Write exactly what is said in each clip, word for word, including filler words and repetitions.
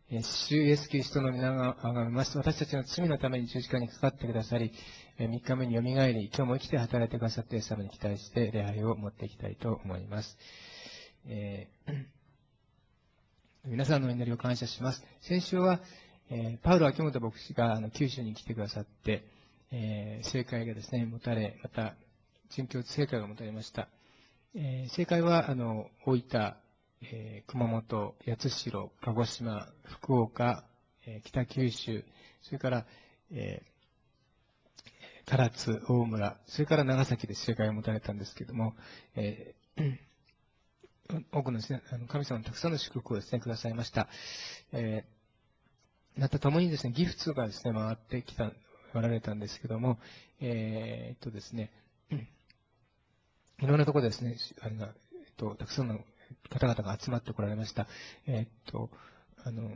えー主イエスキリストの皆があがめます。私たちの罪のために十字架にかかってくださり、えー、みっかめによみがえり、今日も生きて働いてくださっている様に期待して礼拝を持っていきたいと思います。えー、皆さんの祈りを感謝します。先週は、えー、パウロ・秋元牧師があの九州に来てくださって、えー、聖会がですね、持たれ、また、殉教聖会が持たれました。えー、聖会は、あの、大分、えー、熊本、八代、鹿児島、福岡、えー、北九州、それから、えー、唐津、大村、それから長崎で聖会を持たれたんですけれども、えー、多くのですね、あの神様のたくさんの祝福をですね、くださいました。えー、また共にですね、ギフトがですね、回ってきた、おられたんですけども、えー、っとですね、いろんなところでですね、あの、えっと、たくさんの方々が集まってこられました。えーっと、あの、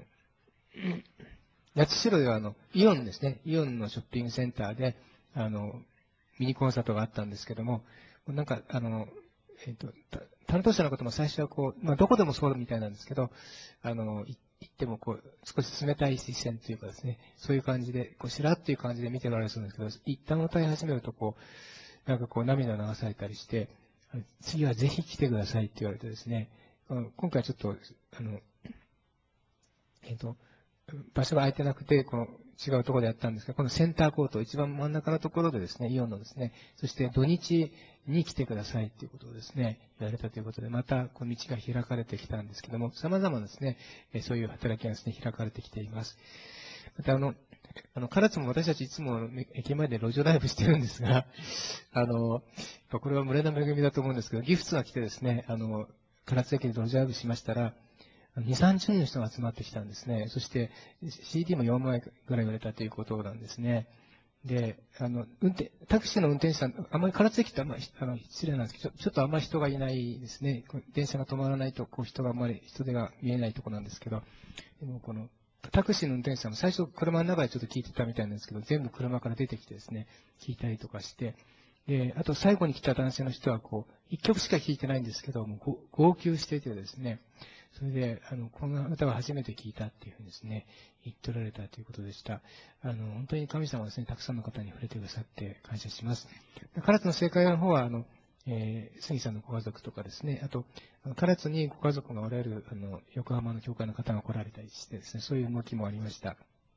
八代ではあの、イオンですね、イオンのショッピングセンターで、あの、ミニコンサートがあったんですけども、なんか、あの、えーっと、担当者の方も最初はこう、まあ、どこでもそうみたいなんですけど、あの、行ってもこう、少し冷たい視線というかですね、そういう感じで、こう、しらっていう感じで見ておられるそうですけど、一旦歌い始めるとこう、なんかこう、涙を流されたりして、次はぜひ来てくださいって言われてですね、今回ちょっと、あの、えっと、場所が空いてなくて、この違うところでやったんですが、このセンターコート、一番真ん中のところでですね、イオンのですね、そして土日に来てくださいということをですね、言われたということで、またこの道が開かれてきたんですけども、様々なですね、そういう働きがですね、開かれてきています。またあの、あの、唐津も私たちいつも駅前で路上ライブしてるんですが、あの、これは群れの恵みだと思うんですけど、ギフトが来てですね、あの、唐津駅で路上ライブしましたら、に、さんじゅうにんの人が集まってきたんですね。そして シーディー もよんまいぐらい売れたということなんですね。で、あの、運転、タクシーの運転手さん、あんまり唐津駅ってあんまり、あの、失礼なんですけど、ちょっとあんまり人がいないですね。電車が止まらないと、こう人があんまり、人手が見えないところなんですけど、でもこの、タクシーの運転手さんも最初車の中でちょっと聞いてたみたいなんですけど、全部車から出てきてですね、聞いたりとかして、で、あと最後に来た男性の人はこう、一曲しか聞いてないんですけども、号泣していてですね、それで、あの、この歌は初めて聞いたっていうふうにですね、言っておられたということでした。あの、本当に神様はですね、たくさんの方に触れてくださって感謝します。唐津の正解の方は、あの、えー、杉さんのご家族とかですね、あと、唐津にご家族がおられる、あの、横浜の教会の方が来られたりしてですね、そういう動きもありました。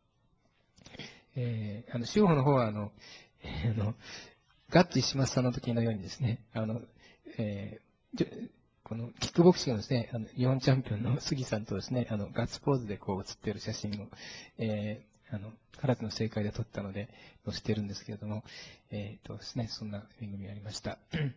えー、あの、州法の方は、あの、えー、あの、ガッツ石松さんの時のようにですね、あの、えー、このキックボクシングのですね、あの日本チャンピオンの杉さんとですね、あのガッツポーズでこう写っている写真を、えー、あの、唐津の正解で撮ったので載せてるんですけれども、えー、とですね、そんな恵みありました。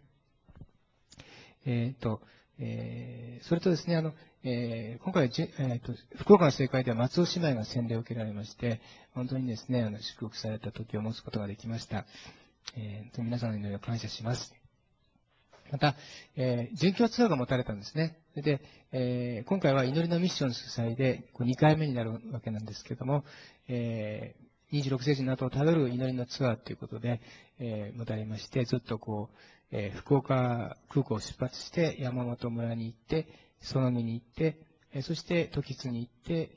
えっと、えー、それとですね、あの、えー、今回、えーと、福岡の正解では松尾姉妹が洗礼を受けられまして、本当にですね、あの祝福された時を持つことができました。えー、皆さんの祈りを感謝します。また、えー、殉教ツアーが持たれたんですね。で、えー、今回は祈りのミッション主催でこうにかいめになるわけなんですけれども、えー、にじゅうろく世紀の後をたどる祈りのツアーということで、えー、持たれまして、ずっとこう、えー、福岡空港を出発して山本村に行って、園見に行って、えー、そして時津に行って、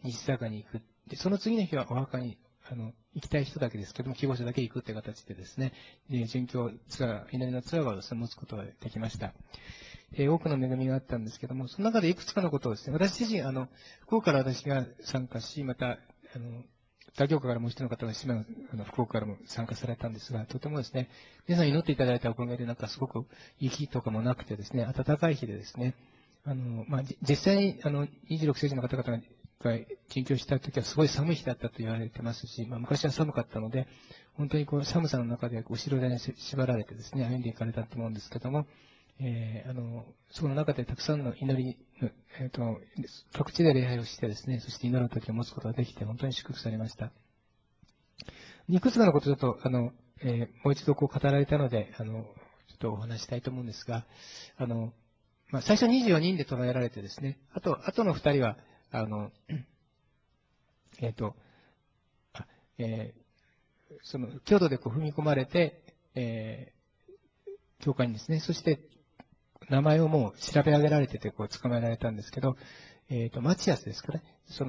西坂に行く。で、その次の日はお墓にあの、行きたい人だけですけども、希望者だけ行くという形でですね、殉教ツアー、祈りのツアーをですね、持つことができました。えー、多くの恵みがあったんですけども、その中でいくつかのことをですね、私自身、あの、福岡から私が参加し、また、あの、他教科からもう一人の方が島あの福岡からも参加されたんですが、とてもですね、皆さん祈っていただいたおかげで、なんかすごく雪とかもなくてですね、暖かい日でですね、あの、まあ、実際に、あの、にじゅうろく世紀の方々が殉教した時はすごい寒い日だったと言われてますし、まあ、昔は寒かったので、本当にこう寒さの中で後ろで縛られてですね、歩んでいかれたと思うんですけども、えー、あの、その中でたくさんの祈り、えっと、各地で礼拝をしてですね、そして祈る時を持つことができて、本当に祝福されました。いくつかのことをちょっと、あの、えー、もう一度こう語られたので、あの、ちょっとお話したいと思うんですが、あの、まあ、最初にじゅうよにんで捉えられてですね、あと、あとのふたりは、あの、えっ、と、あえー、その、強度でこう踏み込まれて、えー、教会にですね、そして、名前をもう調べ上げられてて、こう、捕まえられたんですけど、えっ、と、マチアスですかね、その、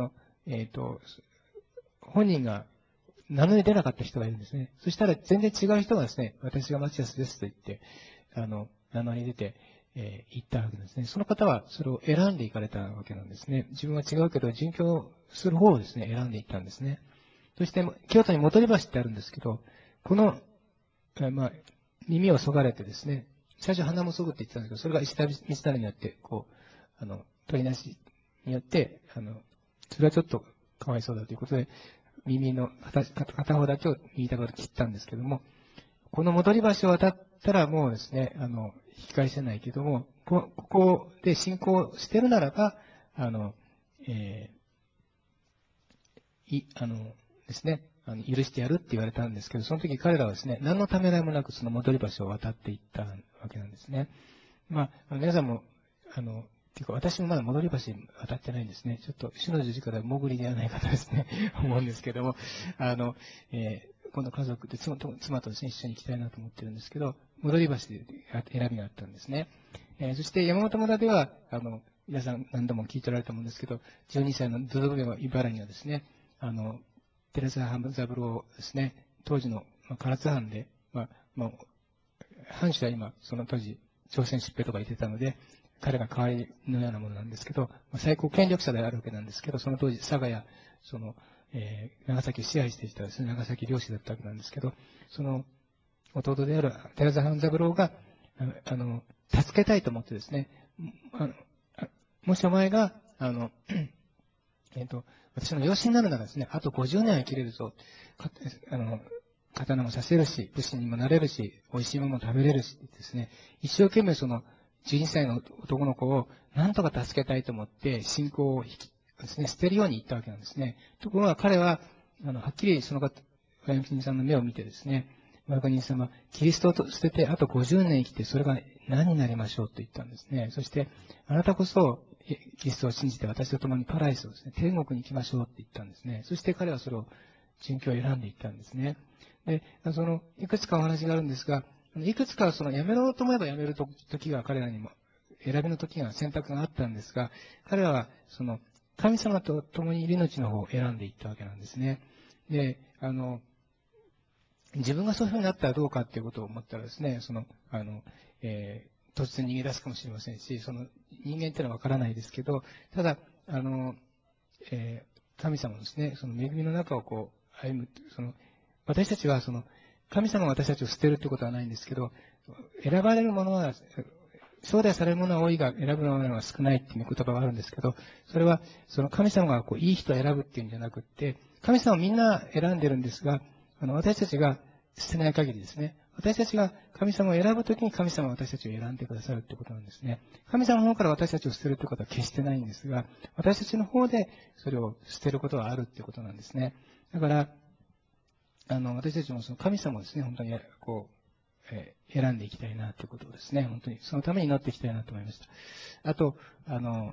えっと、本人が名乗り出なかった人がいるんですね。そしたら全然違う人がですね、私がマチアスですと言って、あの、名乗り出て、えー、言ったわけですね。その方はそれを選んでいかれたわけなんですね。自分は違うけど、殉教する方をですね、選んでいったんですね。そして、京都に戻り橋ってあるんですけど、この、えー、まあ、耳をそがれてですね、最初鼻もそぐって言ってたんですけど、それが石田三成によって、こう、あの、取りなしによって、あの、それはちょっとかわいそうだということで、耳の片片方だけを右手から切ったんですけども、この戻り橋を渡ったらもうですね、あの、引き返せないけども、こここで信仰してるならば、あの、えー、い、あのですね、あの許してやるって言われたんですけど、その時彼らはですね、何のためらいもなくその戻り橋を渡っていったわけなんですね。まあ、皆さんも、あの、ていうか私もまだ戻り橋渡ってないんですね。ちょっと死の十字架で潜りではないかとですね、思うんですけども、あの、えー今度家族で妻と妻とですね、一緒に行きたいなと思ってるんですけど、戻り橋で選びがあったんですね。えー、そして山本村では、あの、皆さん何度も聞いておられたと思うんですけど、じゅうにさいのドドブの茨城はですね、あの、テレサ・ハムザブローですね、当時の、まあ、唐津藩で、まあ、まあ、藩主は今、その当時、朝鮮出兵とか言ってたので、彼が代わりのようなものなんですけど、まあ、最高権力者であるわけなんですけど、その当時、佐賀や、その、えー、長崎を支配していたですね、長崎領主だったわけなんですけど、その、弟である寺澤半三郎が、あの、助けたいと思ってですね、あのもしお前が、あの、えっ、と、私の養子になるならですね、あとごじゅうねんは生きれるぞ。あの、刀も刺せるし、武士にもなれるし、美味しいものも食べれるしですね、一生懸命そのじゅうにさいの男の子を何とか助けたいと思って信仰を引きですね、捨てるように言ったわけなんですね。ところが彼は、あの、はっきりその方、親神さんの目を見てですね、親神様、キリストを捨ててあとごじゅうねん生きてそれが何になりましょうと言ったんですね。そして、あなたこそ、キリストを信じて私と共にパライスをですね、天国に行きましょうって言ったんですね。そして彼はそれを、殉教を選んでいったんですね。で、その、いくつかお話があるんですが、いくつかその、やめろうと思えばやめる時が彼らにも、選びの時が選択があったんですが、彼らは、その、神様と共にいる命の方を選んでいったわけなんですね。で、あの、自分がそういうふうになったらどうかっていうことを思ったらですね、その、あの、えー、突然逃げ出すかもしれませんし、その、人間っていうのはわからないですけど、ただ、あの、えー、神様のですね、その恵みの中をこう、歩む、その、私たちはその、神様が私たちを捨てるってことはないんですけど、選ばれるものは、招待されるものは多いが、選ぶものは少ないっていう言葉があるんですけど、それは、その神様がこう、いい人を選ぶっていうんじゃなくって、神様をみんな選んでるんですが、あの、私たちが捨てない限りですね、私たちが神様を選ぶときに神様は私たちを選んでくださるってことなんですね。神様の方から私たちを捨てるってことは決してないんですが、私たちの方でそれを捨てることがあるってことなんですね。だから、あの、私たちもその神様をですね、本当にこう、えー、選んでいきたいなということをですね、本当にそのために祈っていきたいなと思いました。あと、あの、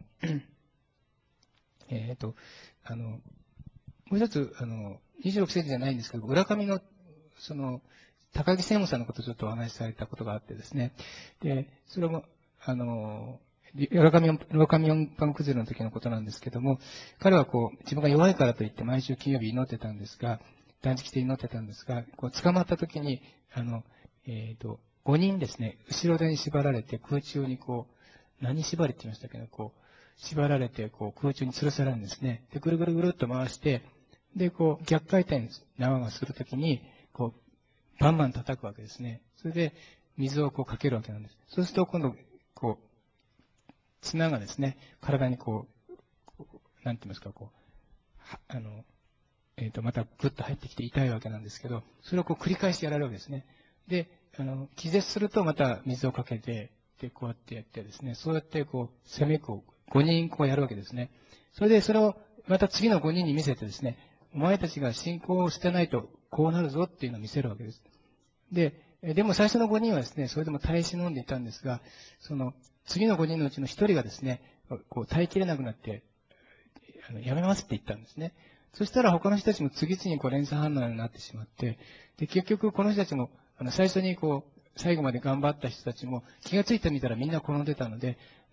えっ、と、あの、もう一つ、あの、にじゅうろく世紀じゃないんですけど、浦上の、その、高木専務さんのことをちょっとお話しされたことがあってですね、で、それも、あの、浦上、浦上四番崩れの時のことなんですけども、彼はこう、自分が弱いからといって毎週金曜日祈ってたんですが、断食して祈ってたんですが、こう、捕まった時に、あの、えっ、ー、と、ごにんですね、後ろ手に縛られて空中にこう、何縛りって言いましたっけど、こう、縛られて、こう、空中に吊るされるんですね。で、ぐるぐるぐるっと回して、で、こう、逆回転、縄がするときに、こう、バンバン叩くわけですね。それで、水をこうかけるわけなんです。そうすると、今度、こう、綱がですね、体にこう、なんて言いますか、こう、あの、えっ、ー、と、またグッと入ってきて痛いわけなんですけど、それをこう繰り返しやられるわけですね。で、あの、気絶するとまた水をかけて、で、こうやってやってですね、そうやってこう、攻めこう、ごにんこうやるわけですね。それで、それをまた次のごにんに見せてですね、お前たちが信仰を捨てないとこうなるぞっていうのを見せるわけです。で、でも最初のごにんはですね、それでも耐え忍んでいたんですが、その、次のごにんのうちのひとりがですね、こう耐えきれなくなって、あのやめますって言ったんですね。そしたら他の人たちも次々にこう連鎖反応になってしまって、で、結局この人たちも、あの、最初にこう、最後まで頑張った人たちも気がついてみたらみんな転んでたので、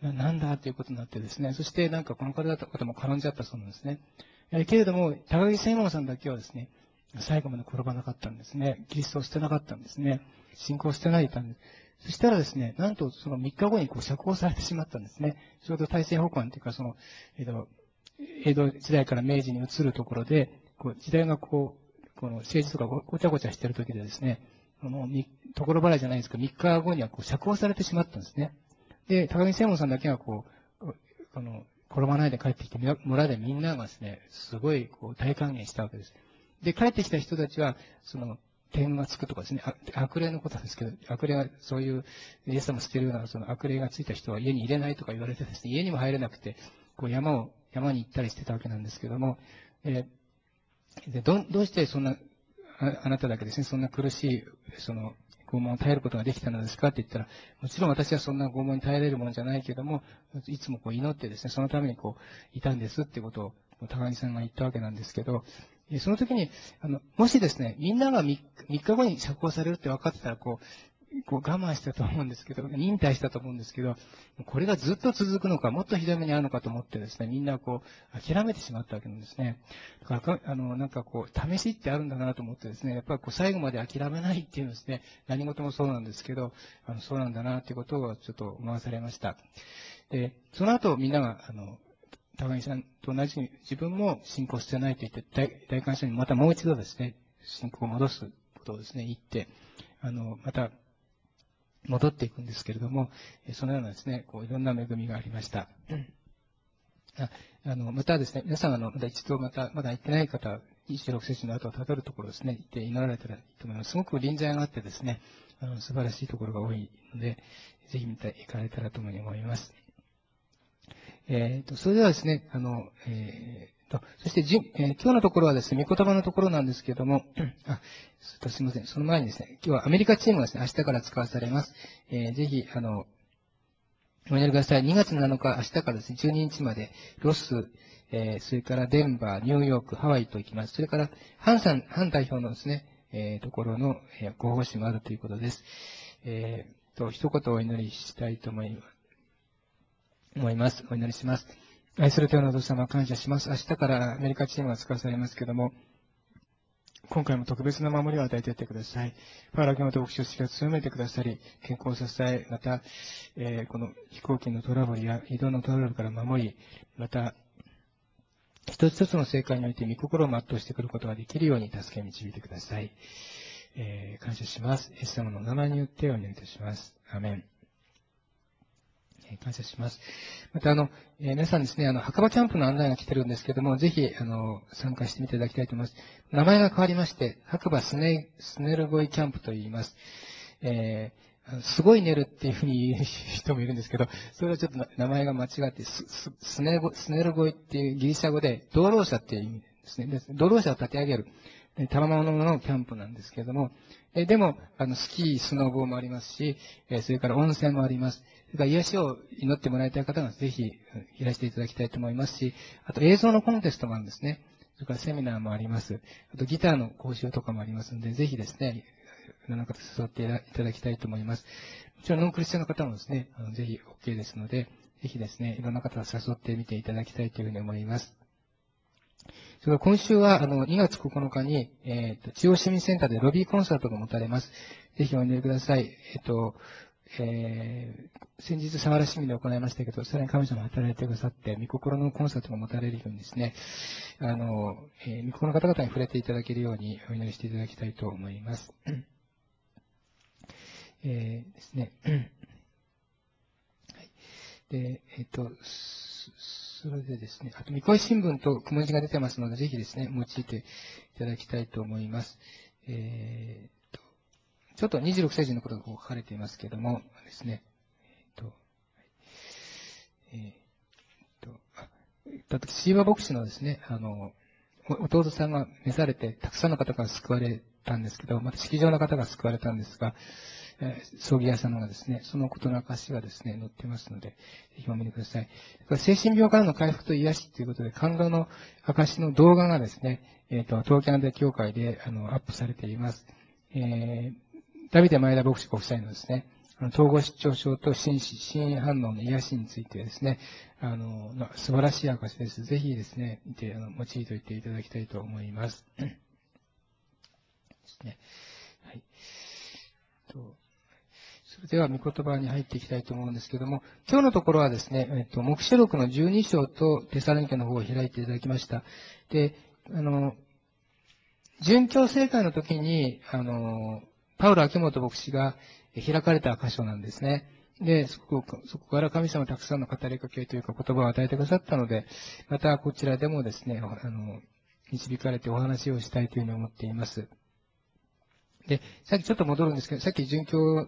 なんだということになってですね、そしてなんかこの方々も転んじゃったそうなんですね。えけれども、高木専門さんだけはですね、最後まで転ばなかったんですね。キリストを捨てなかったんですね。信仰を捨てないたんです。そしたらですね、なんとそのみっかごにこう釈放されてしまったんですね。ちょうど大政奉還というか、その、江戸、江戸時代から明治に移るところで、こう時代がこう、この政治とかごごちゃごちゃしてる時でですね、あの、みところ払いじゃないですけど、みっかごにはこう釈放されてしまったんですね。で、高木専門さんだけがこう、この、転ばないで帰ってきて、村でみんながですね、すごいこう大歓迎したわけです。で、帰ってきた人たちは、その、点がつくとかですね、悪霊のことですけど、悪霊が、そういう、イエス様捨てるような、その悪霊がついた人は家に入れないとか言われてですね、家にも入れなくて、こう山を、山に行ったりしてたわけなんですけども、えー、でど、どうしてそんな、ああなただけですね、そんな苦しい、その、拷問を耐えることができたのですかって言ったら、もちろん私はそんな拷問に耐えれるものじゃないけども、いつもこう祈ってですね、そのためにこう、いたんですっていうことを、高木さんが言ったわけなんですけど、その時に、あの、もしですね、みんなが 3, みっかごに釈放されるって分かってたら、こう、こう我慢したと思うんですけど、忍耐したと思うんですけど、これがずっと続くのか、もっとひどい目に遭うのかと思ってですね、みんなこう、諦めてしまったわけなんですね。だから、あの、なんかこう、試しってあるんだなと思ってですね、やっぱりこう、最後まで諦めないっていうのですね、何事もそうなんですけど、あの、そうなんだなということをちょっと思わされました。で、その後みんなが、あの、高木さんと同じに自分も信仰してないと言って、大大感謝にまたもう一度ですね、信仰を戻すことをですね、言って、あの、また、戻っていくんですけれども、そのようなですね、こういろんな恵みがありました。ああのまたですね、皆さん、あのまた一度また、まだ行ってない方、にじゅうろく節の後をたどるところですね、行って祈られたらいいと思います。すごく臨在があってですね、あの素晴らしいところが多いので、ぜひ見て行かれたらと思います。えー、とそれではですね、あの、えーとそしてじ、えー、今日のところはですね、御言葉のところなんですけれども、あすみません、その前にですね、今日はアメリカチームがですね、明日から使わされます。えー、ぜひ、あの、お祈りください。にがつなのか、明日からですね、じゅうににちまで、ロス、えー、それからデンバー、ニューヨーク、ハワイと行きます。それから、ハンさん、ハン代表のですね、えー、ところの、えー、ご奉仕もあるということです。えー、と、一言お祈りしたいと思います。思います。お祈りします。愛する天のお父様、感謝します。明日からアメリカチームが使わされますけれども、今回も特別な守りを与えていってください。パーラキマと牧師をしが強めてくださり、健康を支え、また、えー、この飛行機のトラブルや移動のトラブルから守り、また、一つ一つの正解において御心を全うしてくることができるように助け導いてください。えー、感謝します。イエス様の名前によってお祈りいたします。アーメン。感謝します。また、あの、えー、皆さんですね、あの、墓場キャンプの案内が来てるんですけども、ぜひ、あの、参加してみていただきたいと思います。名前が変わりまして、白馬スネ、スネルゴイキャンプと言います。えー、すごい寝るっていうふうに言う人もいるんですけど、それはちょっと名前が間違って、スススネゴスネルゴイっていうギリシャ語で、道路者っていう意味ですね。で道路者を立て上げる、たまもののキャンプなんですけれども、えでも、あの、スキー、スノボーもありますし、えそれから温泉もあります。それから癒しを祈ってもらいたい方はぜひいらしていただきたいと思いますし、あと映像のコンテストもあるんですね。それからセミナーもあります。あとギターの講習とかもありますので、ぜひですね、いろんな方誘っていただきたいと思います。もちろんノンクリスチャンの方もですね、あのぜひ OK ですので、ぜひですね、いろんな方を誘ってみていただきたいというふうに思います。それから今週はあのにがつここのかに、えーと、中央市民センターでロビーコンサートが持たれます。ぜひお祈りください。えっ、ー、と、えー、先日、佐原市民で行いましたけど、さらに神様が働いてくださって、御心のコンサートが持たれるようにですね、あの、えー、御心の方々に触れていただけるようにお祈りしていただきたいと思います。えー、ですね。はい、で、えっ、ー、と、それでですね、あと、三越新聞と雲字が出てますので、ぜひですね、用いていただきたいと思います。えー、とちょっとにじゅうろく聖人のことが書かれていますけれども、ですね、えー、と、えー、と、あ、シーバ牧師のですね、あの、弟さんが召されて、たくさんの方が救われたんですけど、また式場の方が救われたんですが、えー、葬儀屋様がですね、そのことの証がですね、載ってますので、ぜひお見てください。精神病からの回復と癒しということで、感動の証の動画がですね、えっ、ー、と、東京アンデ教会で、あの、アップされています。えー、ダビデ前田牧師ご夫妻のですね、 統合失調症と心死、心反応の癒しについてですね、あの、素晴らしい証です。ぜひですね、見て、あの、用いておいていただきたいと思います。ですね。はい。とそれでは、御言葉に入っていきたいと思うんですけども、今日のところはですね、えっと、黙示録のじゅうに章とテサロニケの方を開いていただきました。で、あの、殉教聖会の時に、あの、パウロ秋元牧師が開かれた箇所なんですね。で、そこそこから神様たくさんの語りかけというか言葉を与えてくださったので、またこちらでもですね、あの、導かれてお話をしたいというふうに思っています。で、さっきちょっと戻るんですけど、さっき殉教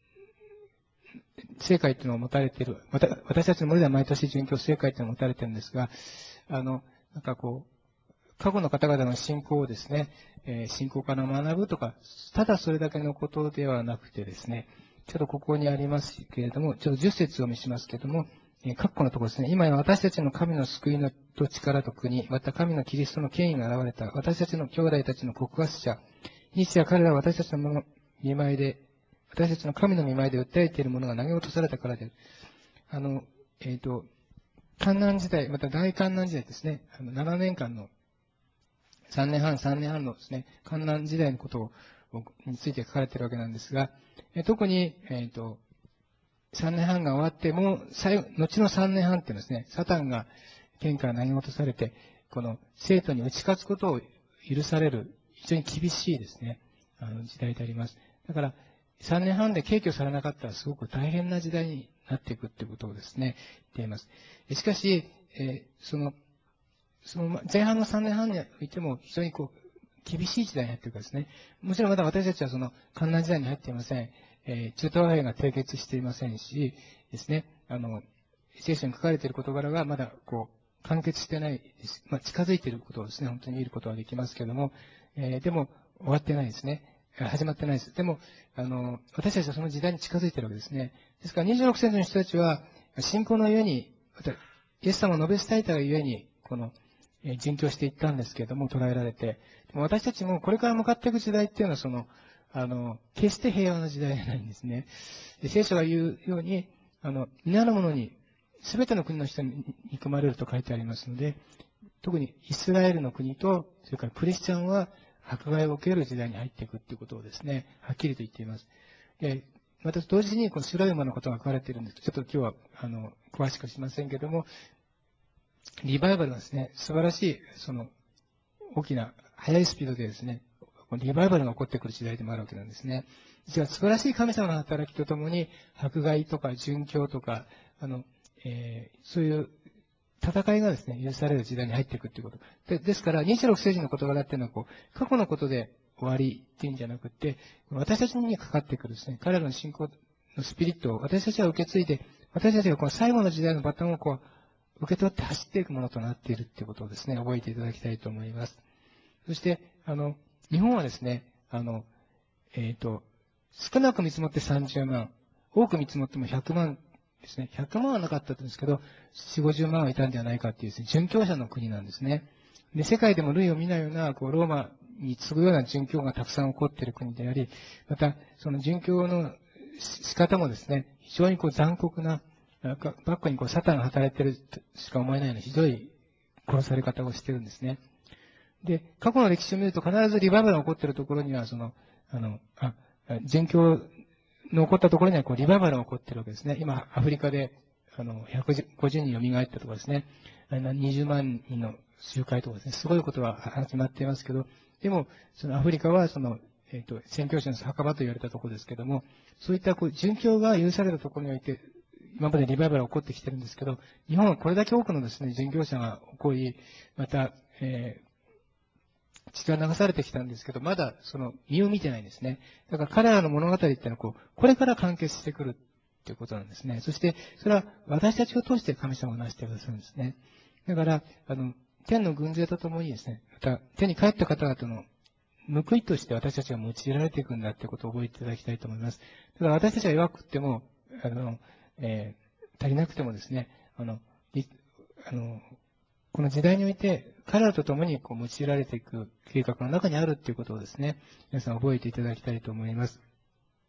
聖会っていうのを持たれている、また私たちの森では毎年殉教聖会っていうのを持たれているんですが、あの、なんかこう、過去の方々の信仰をですね、えー、信仰から学ぶとか、ただそれだけのことではなくてですね、ちょっとここにありますけれども、ちょっとじゅっ節を見しますけれども、えー、括弧のところですね、今や私たちの神の救いのと力と国、また神のキリストの権威が現れた、私たちの兄弟たちの告発者、日夜彼らは私たちの見舞いで、私たちの神の見舞いで訴えているものが投げ落とされたからである。あの、えっ、ー、と、観難時代、また大観難時代ですね、あのななねんかんのさんねんはん、さんねんはんのですね、観難時代のことをについて書かれているわけなんですが、え特に、えっ、ー、と、さんねんはんが終わっても、最後、後のさんねんはんっていうのはですね、サタンが天から投げ落とされて、この生徒に打ち勝つことを許される、非常に厳しいですね、あの時代であります。だから、さんねんはんで軽挙されなかったらすごく大変な時代になっていくっていうことをですね、言っています。しかし、えー、その、その前半のさんねんはんにおいても非常にこう、厳しい時代に入っているかですね。もちろんまだ私たちはその、観難時代に入っていません。えー、中東和平が締結していませんし、ですね、あの、聖書に書かれている事柄がまだこう、完結してないです。まあ、近づいていることをですね、本当に見ることはできますけれども、えー、でも、終わってないですね。始まってないです。でも、あの、私たちはその時代に近づいているわけですね。ですからにじゅうろく節の人たちは、信仰のゆえに、イエス様を述べ伝えたがゆえに、この、殉教していったんですけれども、捉えられて。でも私たちもこれから向かっていく時代っていうのは、その、あの、決して平和な時代じゃないんですね。で聖書が言うように、あの、皆の者に、すべての国の人に憎まれると書いてありますので、特にイスラエルの国と、それからクリスチャンは迫害を受ける時代に入っていくっていうことをですね、はっきりと言っています。でまた同時に、この白い馬のことが書かれているんです。ちょっと今日は、あの、詳しくしませんけれども、リバイバルはですね、素晴らしい、その、大きな、速いスピードでですね、リバイバルが起こってくる時代でもあるわけなんですね。実は素晴らしい神様の働きとともに、迫害とか殉教とか、あの、えー、そういう戦いがですね、許される時代に入っていくということ。でですから、にじゅうろく聖人の事柄っていうのは、こう、過去のことで終わりっていうんじゃなくて、私たちにかかってくるですね、彼らの信仰のスピリットを私たちは受け継いで、私たちがこの最後の時代のバトンをこう、受け取って走っていくものとなっているということをですね、覚えていただきたいと思います。そして、あの、日本はですね、あの、えっ、ー、と、少なく見積もってさんじゅうまん、多く見積もってもひゃくまんですね。ひゃくまんはなかったんですけど、よんじゅう、ごじゅうまんはいたんではないかっていうですね、殉教者の国なんですね。で、世界でも類を見ないような、こう、ローマに次ぐような殉教がたくさん起こっている国であり、また、その殉教の仕方もですね、非常にこう残酷な、バックにこうサタンが働いているとしか思えないようなひどい殺され方をしているんですね。で、過去の歴史を見ると必ずリバイバルが起こっているところには、その、あの、あ、殉教の起こったところにはこうリバイバルが起こっているわけですね。今、アフリカで、あの、ひゃくごじゅうにん蘇ったとかですね、にじゅうまんにんの集会とかですね、すごいことは始まっていますけど、でも、そのアフリカは、その、えっ、ー、と、宣教師の墓場と言われたところですけども、そういったこう殉教が許されたところにおいて、今までリバイバルが起こってきてるんですけど、日本はこれだけ多くのですね、殉教者が起こり、また、えー血が流されてきたんですけど、まだその身を見てないんですね。だから彼らの物語っていうのはこう、これから完結してくるっていうことなんですね。そして、それは私たちを通して神様を成してくださるんですね。だから、あの、天の軍勢とともにですね、また手に帰った方々の報いとして私たちが用いられていくんだってことを覚えていただきたいと思います。だから私たちは弱くっても、あの、えー、足りなくてもですね、あの、あの、この時代において、彼らと共にこう用いられていく計画の中にあるということをですね、皆さん覚えていただきたいと思います。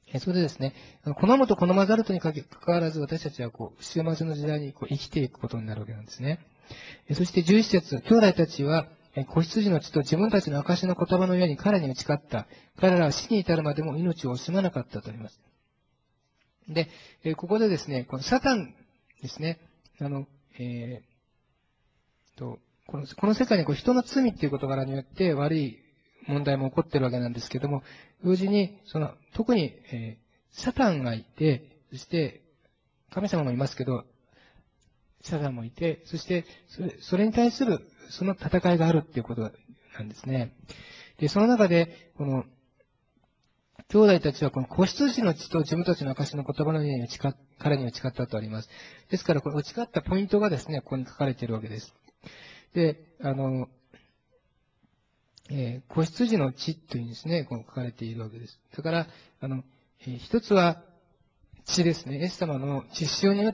えそれでですね、好むと好まざるとにかかわらず、私たちはこう、終末の時代にこう生きていくことになるわけなんですね。そしてじゅういち節、兄弟たちは、子羊の血と自分たちの証の言葉のように彼に打ち勝った。彼らは死に至るまでも命を惜しまなかったとあります。で、ここでですね、このサタンですね、あの、えー、とこの、この世界にこう人の罪っていう事柄によって悪い問題も起こってるわけなんですけども、同時に、その、特に、えー、サタンがいて、そして、神様もいますけど、サタンもいて、そして、それ、それに対する、その戦いがあるっていうことなんですね。で、その中で、この、兄弟たちはこの子羊の血と自分たちの証の言葉のように打ち勝彼に打ち勝ったとあります。ですから、この打ち勝ったポイントがですね、ここに書かれているわけです。で、あの、えー、子羊の血というにですね、こう書かれているわけです。だから、あの、えー、一つは血ですね。イエス様の血潮によって、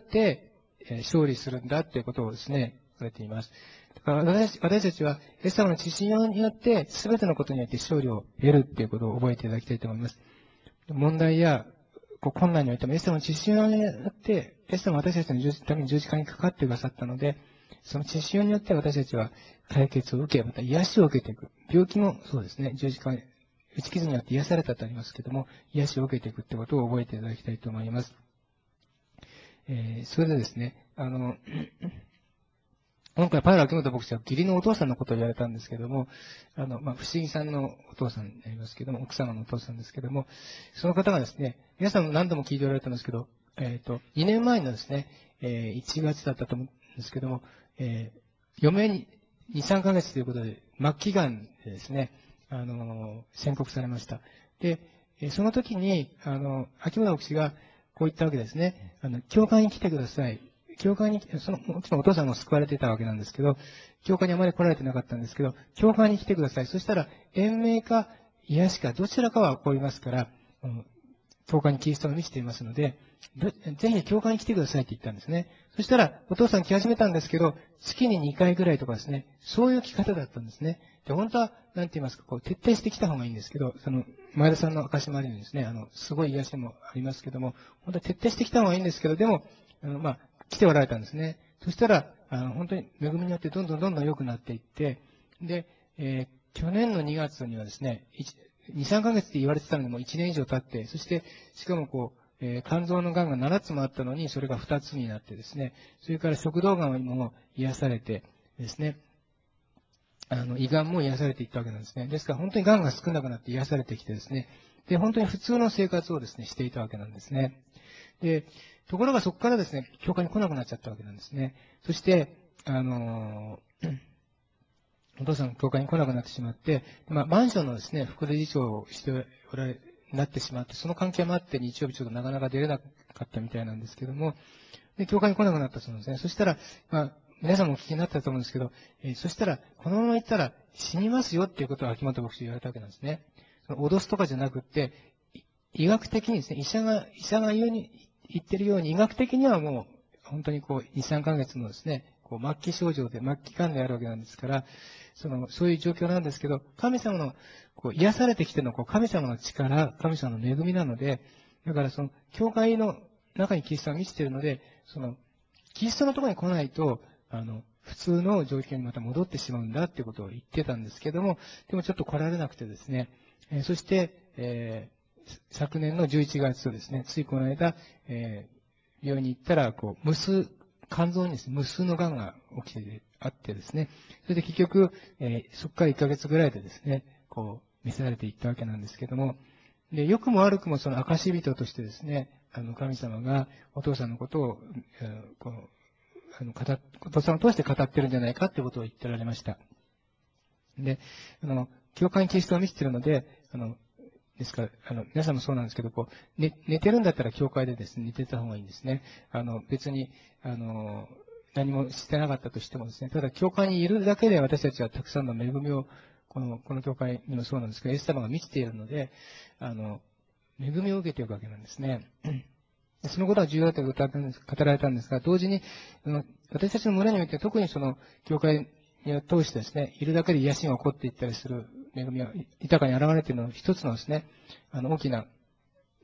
えー、勝利するんだということをですね、書かれています。だから私私たちは、イエス様の血潮によって、すべてのことによって勝利を得るということを覚えていただきたいと思います。問題やこう困難においても、イエス様の血潮によって、イエス様は私たちのために十字架にかかってくださったので、その血潮によって私たちは解決を受け、また癒しを受けていく。病気もそうですね、十字架、打ち傷によって癒されたとありますけども、癒しを受けていくということを覚えていただきたいと思います。えー、それでですね、あの、今回、パウロ・秋元牧師は義理のお父さんのことを言われたんですけども、あの、まあ、不思議さんのお父さんになりますけども、奥様のお父さんですけども、その方がですね、皆さんも何度も聞いておられたんですけど、えっ、ー、と、にねんまえのですね、えー、いちがつだったと思うんですけども、えー、余命にに、さんかげつということで、末期がんでですね、あの、宣告されました。で、その時に、あの、秋元牧師がこう言ったわけですね。あの、教会に来てください。教会に、その、もちろんお父さんも救われていたわけなんですけど、教会にあまり来られてなかったんですけど、教会に来てください。そしたら、延命か癒しか、どちらかは起こりますから、教会にキリストを見せていますので、ぜひ教会に来てくださいって言ったんですね。そしたら、お父さん来始めたんですけど、月ににかいぐらいとかですね、そういう来方だったんですね。で、本当は、なんて言いますか、こう、徹底してきた方がいいんですけど、その、前田さんの証もあるようにですね、あの、すごい癒しもありますけども、本当は徹底してきた方がいいんですけど、でも、あの、まあ、来ておられたんですね。そしたら、あの、本当に恵みによってどんどんどんどん良くなっていって、で、えー、去年のにがつにはですね、に、さんかげつって言われてたのにもういちねん以上経って、そして、しかもこう、えー、肝臓の癌がななつもあったのに、それがふたつになってですね、それから食道癌にも癒されてですね、あの、胃がんも癒されていったわけなんですね。ですから本当に癌が少なくなって癒されてきてですね、で、本当に普通の生活をですね、していたわけなんですね。で、ところがそこからですね、教会に来なくなっちゃったわけなんですね。そして、あのー、お父さんが教会に来なくなってしまって、まあ、マンションのですね、副理事長をしておられ、なってしまって、その関係もあって日曜日ちょっとなかなか出れなかったみたいなんですけども、で、教会に来なくなったそうですね。そしたら、まあ、皆さんもお聞きになったと思うんですけど、えー、そしたら、このまま行ったら死にますよっていうことを秋元牧師言われたわけなんですね。その脅すとかじゃなくって、医学的にですね、医者が、医者が言うに、言ってるように、医学的にはもう、本当にこう、に、さんかげつのですね、こう、末期症状で、末期癌であるわけなんですから、その、そういう状況なんですけど、神様の、こう、癒されてきてるのは、こう、神様の力、神様の恵みなので、だからその、教会の中にキリストは満ちているので、その、キリストのところに来ないと、あの、普通の状況にまた戻ってしまうんだっていうことを言ってたんですけども、でもちょっと来られなくてですね、えー、そして、えー昨年のじゅういちがつですね、ついこの間、えー、病院に行ったら、こう、無数、肝臓にですね、無数の癌が起きてあってですね、それで結局、えー、そこからいっかげつぐらいでですね、こう、召されていったわけなんですけども、で、良くも悪くもその証人としてですね、あの、神様がお父さんのことを、えー、この、あの、語お父さんを通して語ってるんじゃないかってことを言ってられました。で、あの、教会にキリストを見せてるので、あの、ですから、あの、皆さんもそうなんですけど、こう、寝、寝てるんだったら教会でですね、寝てた方がいいんですね。あの、別に、あの、何もしてなかったとしてもですね、ただ教会にいるだけで私たちはたくさんの恵みを、この、この教会にもそうなんですけど、イエス様が満ちているので、あの、恵みを受けていくわけなんですね。そのことは重要だと語られたんですが、同時に、私たちの村において特にその、教会を通してですね、いるだけで癒しが起こっていったりする恵みが豊かに現れているの一つのですね、あの、大きな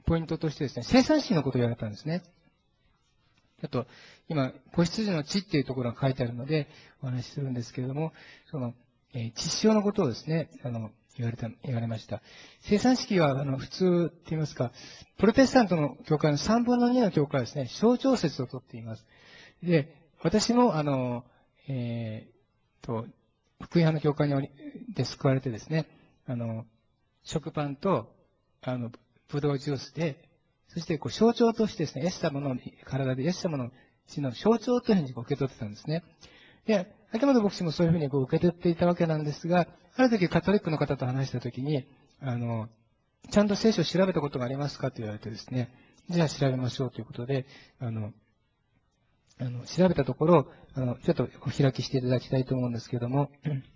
ポイントとしてですね、生産式のことを言われたんですね。あと、今、子羊の血っていうところが書いてあるので、お話しするんですけれども、その、えー、血潮のことをですね、あの、言われた、言われました。生産式は、あの、普通って言いますか、プロテスタントの教会のさんぶんのにの教会はですね、象徴説をとっています。で、私も、あの、えー、と、福音派の教会にで救われてですね、あの、食パンと、あの、ブドウジュースで、そしてこう象徴としてですね、イエス様の体でイエス様の血の象徴というふうにこう受け取ってたんですね。で、秋元牧師もそういうふうにこう受け取っていたわけなんですが、ある時カトリックの方と話した時に、あの、ちゃんと聖書を調べたことがありますかと言われてですね、じゃあ調べましょうということで、あの、あの調べたところ、あの、ちょっとお開きしていただきたいと思うんですけれども、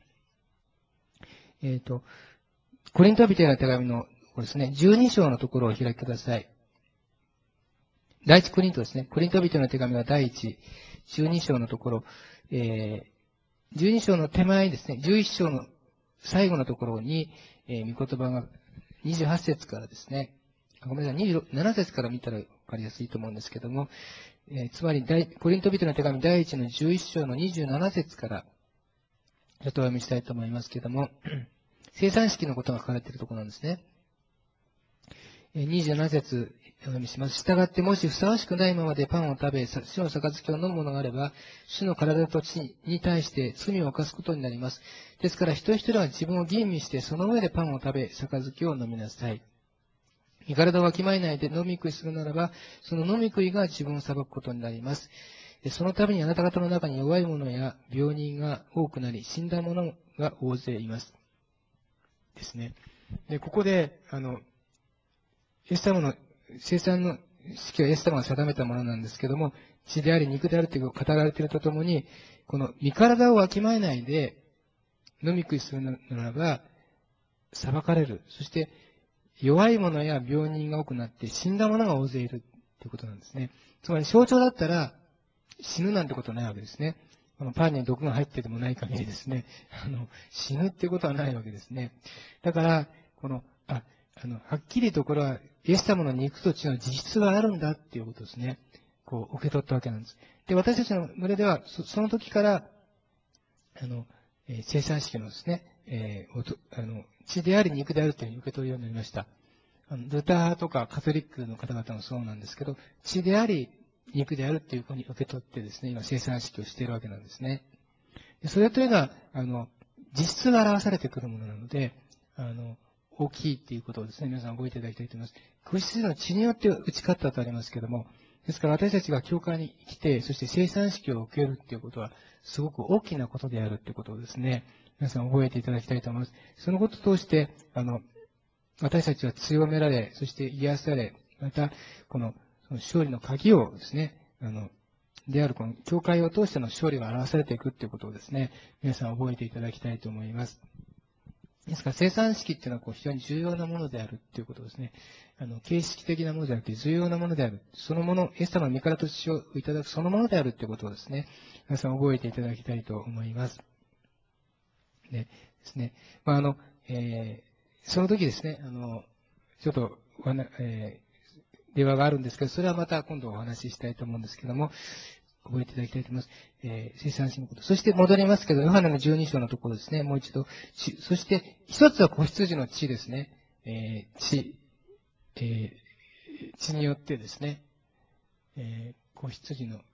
えっと、コリント人への手紙の、これですね、じゅうに章のところをお開きください。第一コリントですね。コリント人への手紙は第一、じゅうに章のところ、えー、じゅうに章の手前ですね、じゅういっ章の最後のところに、えー、御言葉がにじゅうはち節からですね、ごめんなさい、にじゅうなな節から見たらわかりやすいと思うんですけども、えー、つまり、コリント人への手紙第一のじゅういっ章のにじゅうなな節から、ちょっとお読みしたいと思いますけども、生産式のことが書かれているところなんですね。にじゅうなな節お読みします。したがって、もしふさわしくないままでパンを食べ、主の杯を飲むものがあれば、主の体と血に対して罪を犯すことになります。ですから、一人一人は自分を吟味して、その上でパンを食べ、杯を飲みなさい。身体をわきまえないで飲み食いするならば、その飲み食いが自分を裁くことになります。そのためにあなた方の中に弱い者や病人が多くなり、死んだ者が大勢います。ですね。で、ここで、あの、イエス様の、生産の式はイエス様が定めたものなんですけども、血であり肉であるということが語られているとともに、この身体をわきまえないで飲み食いするならば、裁かれる。そして、弱い者や病人が多くなって死んだ者が大勢いるということなんですね。つまり象徴だったら死ぬなんてことはないわけですね。このパンに毒が入っててもない限りですね、あの死ぬっていうことはないわけですね。だから、この、あ、あの、はっきりとこれはイエス様の肉と血の実質があるんだっていうことですね。こう受け取ったわけなんです。で、私たちの群れでは、そ, その時から、あの、えー、生産式のですね、えー、あの血であり肉であるというふうに受け取るようになりました。あのルター派とかカトリックの方々もそうなんですけど、血であり肉であるというふうに受け取ってですね、今生産式をしているわけなんですね。でそれというのは、あの、実質が表されてくるものなので、あの、大きいっていうことをですね、皆さん覚えていただきたいと思います。子羊の血によって打ち勝ったとありますけども、ですから私たちが教会に来て、そして生産式を受けるっていうことは、すごく大きなことであるっていうことをですね、皆さん覚えていただきたいと思います。そのことを通して、あの、私たちは強められ、そして癒され、また、この、その勝利の鍵をですね、あの、であるこの教会を通しての勝利が表されていくということをですね、皆さん覚えていただきたいと思います。ですから生産式っていうのはこう非常に重要なものであるということですね。あの、形式的なものじゃなくて重要なものである。そのもの、イエス様の身からと血をいただくそのものであるということをですね、皆さん覚えていただきたいと思います。でですね。まあ、あの、えー、その時ですね、あの、ちょっと、えー、電話があるんですけど、それはまた今度お話ししたいと思うんですけども、覚えていただきたいと思います。えー、生産式のこと。そして戻りますけど、ヨハネのじゅうに章のところですね、もう一度。そして、一つは子羊の血ですね。えー、血、えー、血によってですね、えー、子羊の、ちょ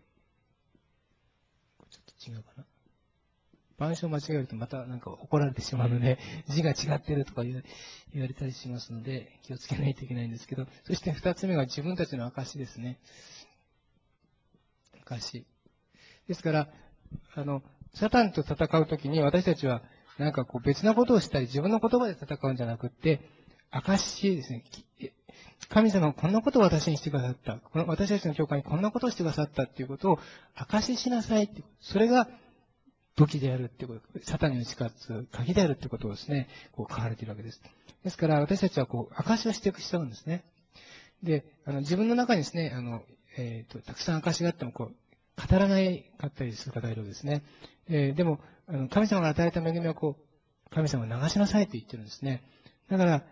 っと違うかな。板書を間違えるとまたなんか怒られてしまうので、字が違っているとか言われたりしますので、気をつけないといけないんですけど、そして二つ目は自分たちの証ですね。証。ですから、あの、サタンと戦うときに私たちはなんかこう別なことをしたり自分の言葉で戦うんじゃなくって、証ですね。神様はこんなことを私にしてくださった。この私たちの教会にこんなことをしてくださったっていうことを証ししなさいって。それが武器であるってこと、サタンに打ち勝つ鍵であるってことをですね、こう書かれているわけです。ですから私たちはこう証しをしていく必要なんですね。で、あの自分の中にですね、あの、えっ、ー、と、たくさん証があってもこう、語らないかったりする方がいるんですね。えー、でも、あの神様が与えた恵みをこう、神様を流しなさいと言ってるんですね。だから、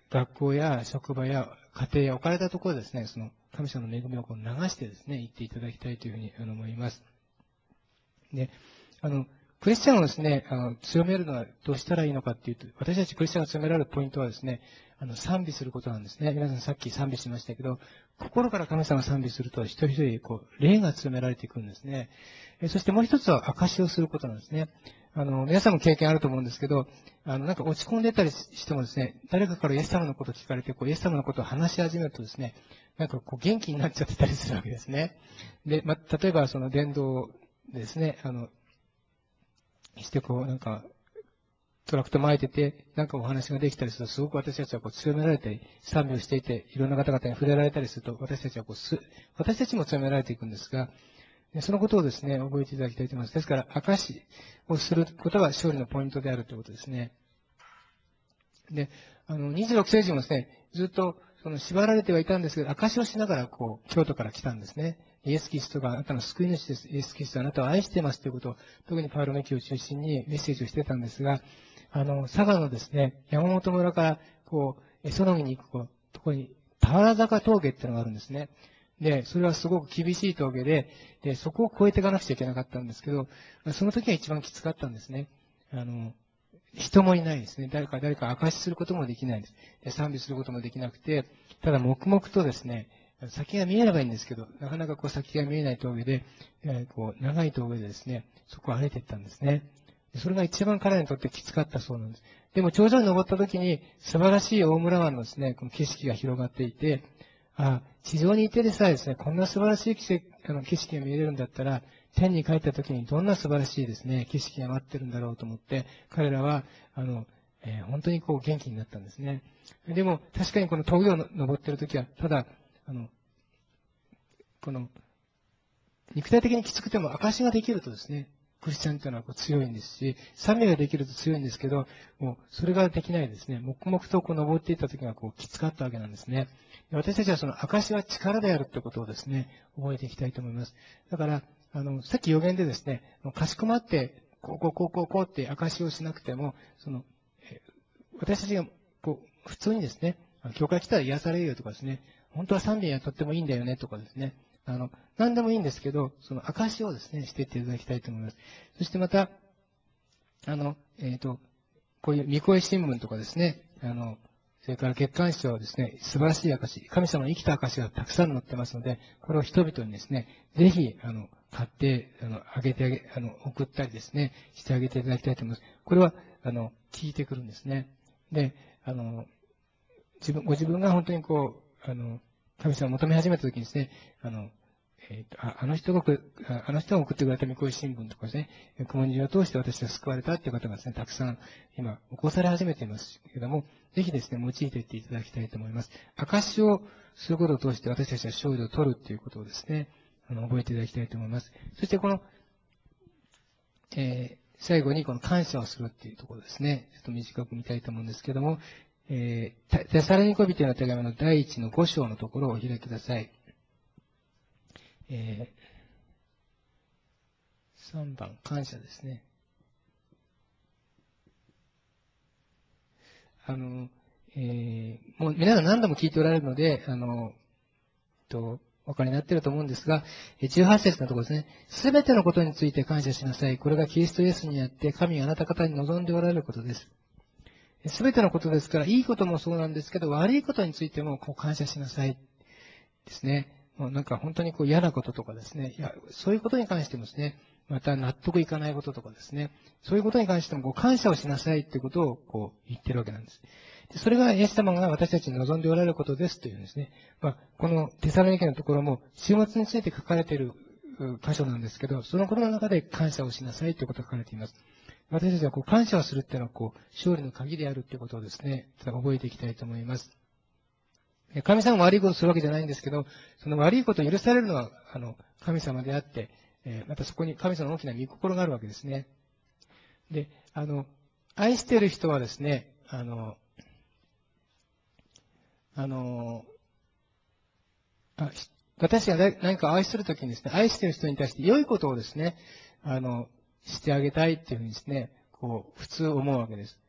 学校や職場や家庭や置かれたところでですね、その神様の恵みをこう流してですね、行っていただきたいというふうに思います。で、あの、クリスチャンをですね、あの、強めるのはどうしたらいいのかっていうと、私たちクリスチャンが強められるポイントはですね、あの、賛美することなんですね。皆さんさっき賛美しましたけど、心から神様を賛美すると、一人一人、こう、霊が強められていくんですね。えそしてもう一つは証しをすることなんですね。あの、皆さんも経験あると思うんですけど、あの、なんか落ち込んでたりしてもですね、誰かからイエス様のことを聞かれて、こう、イエス様のことを話し始めるとですね、なんかこう、元気になっちゃってたりするわけですね。で、ま、例えばその伝道ですね、あの、してこう、なんか、トラクト巻いてて、なんかお話ができたりすると、すごく私たちはこう強められたり、賛美をしていて、いろんな方々に触れられたりすると、私たちはこうす、私たちも強められていくんですが、そのことをですね、覚えていただきたいと思います。ですから、証しをすることが勝利のポイントであるということですね。で、あの、にじゅうろく聖人もですね、ずっと、その、縛られてはいたんですけど、証しをしながら、こう、京都から来たんですね。イエス・キリストがあなたの救い主です。イエス・キリストはあなたを愛していますということを、特にパウロメキを中心にメッセージをしてたんですが、あの、佐賀のですね、山本村から、こう、そのに行く、こう、ところに、田原坂峠っていうのがあるんですね。で、それはすごく厳しい峠で、で、そこを越えていかなくちゃいけなかったんですけど、その時が一番きつかったんですね。あの、人もいないですね。誰か、誰か証しすることもできないです。で、賛美することもできなくて、ただ黙々とですね、先が見えればいいんですけど、なかなかこう先が見えない峠で、えー、こう長い峠でですね、そこを歩いていったんですね。それが一番彼にとってきつかったそうなんです。でも頂上に登った時に素晴らしい大村湾のですね、この景色が広がっていて、あ、地上にいてでさえですね、こんな素晴らしい景色あの景色が見えるんだったら、天に帰った時にどんな素晴らしいですね、景色が待ってるんだろうと思って、彼らは、あの、えー、本当にこう元気になったんですね。でも、確かにこの峠を登っている時は、ただ、あの、この、肉体的にきつくても証ができるとですね、クリスチャンというのはこう強いんですし、賛美ができると強いんですけど、もうそれができないですね。黙々とこう登っていった時がこうきつかったわけなんですね。私たちはその証は力であるということをですね、覚えていきたいと思います。だから、あの、さっき予言でですね、かしこまって、こう、こう、こう、こう、こうって証をしなくても、その、私たちがこう、普通にですね、教会来たら癒されるよとかですね、本当は賛美はとってもいいんだよねとかですね、あの、何でもいいんですけど、その証をですね、していっていただきたいと思います。そしてまた、あの、えっ、ー、と、こういう見声新聞とかですね、あの、それから月刊誌はですね、素晴らしい証、神様の生きた証がたくさん載ってますので、これを人々にですね、ぜひ、あの、買って、あの、あげてあげ、あの、送ったりですね、してあげていただきたいと思います。これは、あの、聞いてくるんですね。で、あの、自分、ご自分が本当にこう、あの、神様を求め始めたときにですね、あの、えーと、ああの人が、あの人が送ってくれた見越し新聞とかですね、コミュニティを通して私は救われたという方がですね、たくさん今、起こされ始めていますけれども、ぜひですね、用いていっていただきたいと思います。証をすることを通して私たちは勝利を取るということをですね、あの、覚えていただきたいと思います。そしてこの、えー、最後にこの感謝をするっていうところですね、ちょっと短く見たいと思うんですけども、えー、テサロニコ人への手紙の第一の五章のところをお開きください。えー、さんばん、感謝ですね。あの、えー、もう皆さん何度も聞いておられるので、あの、と、お分かりになっていると思うんですが、じゅうはち節のところですね。すべてのことについて感謝しなさい。これがキリストイエスにあって、神があなた方に望んでおられることです。すべてのことですから、いいこともそうなんですけど、悪いことについてもこう感謝しなさいですね。もうなんか本当にこう嫌なこととかですね、いや、そういうことに関してもですね、また納得いかないこととかですね、そういうことに関してもこう感謝をしなさいということをこう言ってるわけなんです。でそれがイエス様が私たちに望んでおられることですというんですね。まあ、このテサロニケのところも、終末について書かれている箇所なんですけど、そのことの中で感謝をしなさいということが書かれています。私たちはこう感謝をするっていうのはこう勝利の鍵であるということをですね、覚えていきたいと思います。神様が悪いことをするわけじゃないんですけど、その悪いことを許されるのはあの神様であって、えー、またそこに神様の大きな御心があるわけですね。で、あの、愛している人はですね、あの、あの、あ私が何か愛するときにですね、愛している人に対して良いことをですね、あの、してあげたいっていうふうにですね、こう、普通思うわけです。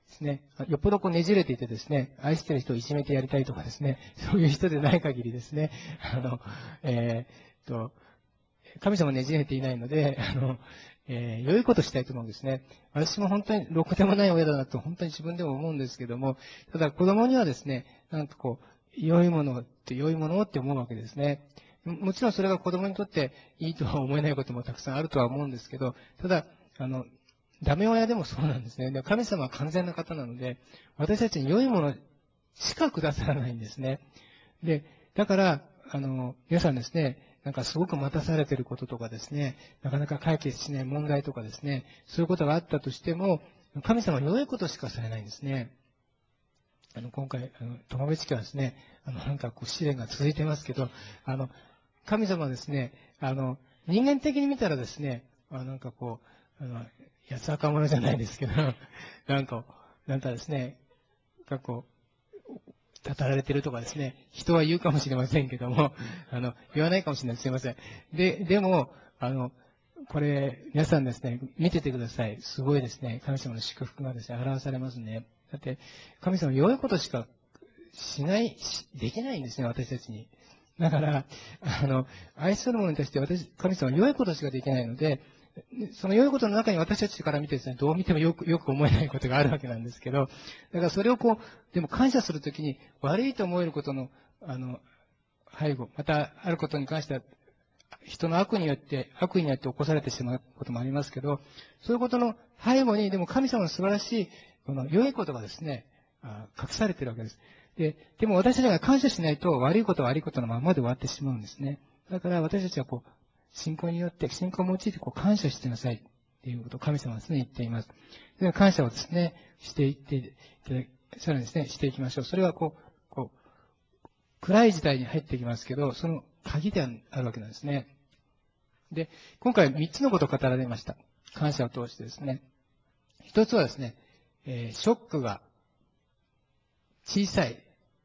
ですね、よっぽどこうねじれていてですね、愛してる人をいじめてやりたいとかですね、そういう人でない限りですね、あの、えー、っと、神様ねじれていないので、あの、えー、良いことしたいと思うんですね。私も本当にろくでもない親だなと本当に自分でも思うんですけども、ただ子供にはですね、なんかこう、良いものって良いものって思うわけですね。もちろんそれが子供にとっていいとは思えないこともたくさんあるとは思うんですけど、ただ、あの、ダメ親でもそうなんですね。で神様は完全な方なので、私たちに良いものしかくださらないんですね。で、だから、あの、皆さんですね、なんかすごく待たされていることとかですね、なかなか解決しない問題とかですね、そういうことがあったとしても、神様は良いことしかされないんですね。あの、今回、あの、友部地区はですね、あの、なんかこう試練が続いてますけど、あの、神様はですね、あの、人間的に見たらですね、あなんかこう、あの、八つ赤者じゃないですけど、なんか、なんかですね、なんかこう、語られてるとかですね、人は言うかもしれませんけども、あの、言わないかもしれない。すいません。で、でも、あの、これ、皆さんですね、見ててください。すごいですね、神様の祝福がですね、表されますね。だって、神様良いことしかしない、できないんですね、私たちに。だから、あの、愛する者に対して私、神様は良いことしかできないので、その良いことの中に私たちから見てですね、どう見てもよく、よく思えないことがあるわけなんですけど、だからそれをこう、でも感謝するときに悪いと思えることの、あの、背後、またあることに関しては、人の悪によって、悪意によって起こされてしまうこともありますけど、そういうことの背後に、でも神様の素晴らしい、この良いことがですね、隠されているわけです。で、でも私たちが感謝しないと悪いことは悪いことのままで終わってしまうんですね。だから私たちはこう、信仰によって、信仰を用いてこう感謝してなさいっていうことを神様は常に言っています。で感謝をですね、していっていただき、さらにですね、していきましょう。それはこう、こう、暗い時代に入ってきますけど、その鍵であるわけなんですね。で、今回みっつのことを語られました。感謝を通してですね。一つはですね、えー、ショックが小さい